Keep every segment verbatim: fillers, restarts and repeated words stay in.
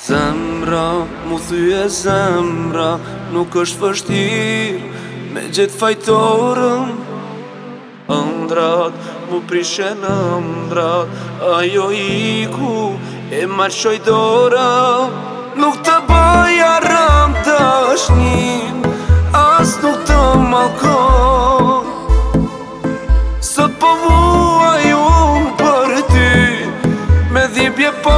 Zemra, mu thyje zemra, nuk është vështirë me gjithë fajtorëm. Ëndrat, mu prishen ëndrat, ajo iku e marshoj dora. Nuk të bëj aram dashnin, as nuk të malkon. Sot po vuaj unë për ty, me dhibje po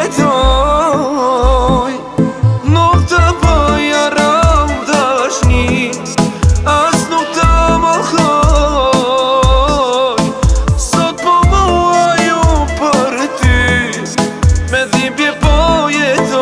jetoj. Nuk të bëj aram dashnin, as nuk të malkoj. Sot po vuaj unë për ty, me dhibje po jetoj.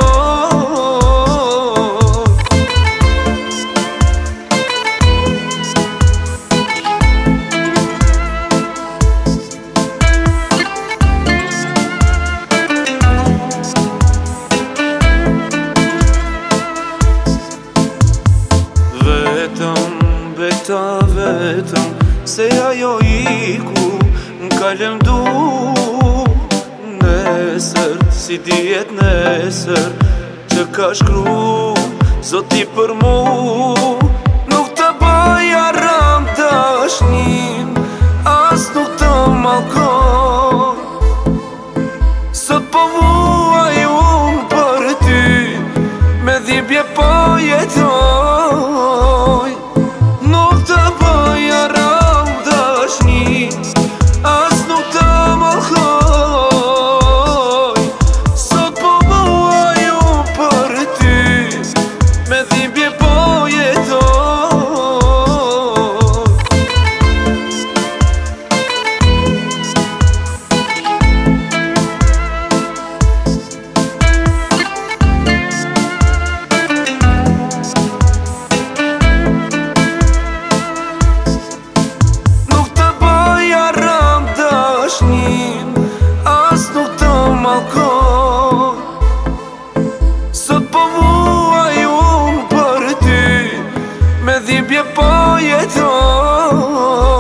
Beta vetëm, se ajo iku m'ka lëmdu. Nesër, si dijet nesër, që ka shkru Zoti për mu. Nuk të bëj aram dashnin, as nuk të malkon. Sot po vuaj unë për ty, me dhibje po jetoj. Nuk të bëj aram dashnin, as nuk të malkoj. Sot po vuaj unë për ty, me dhibje po jetoj. As nuk të malkon. Sot po vuaj unë për ty, me dhibje po jetoj.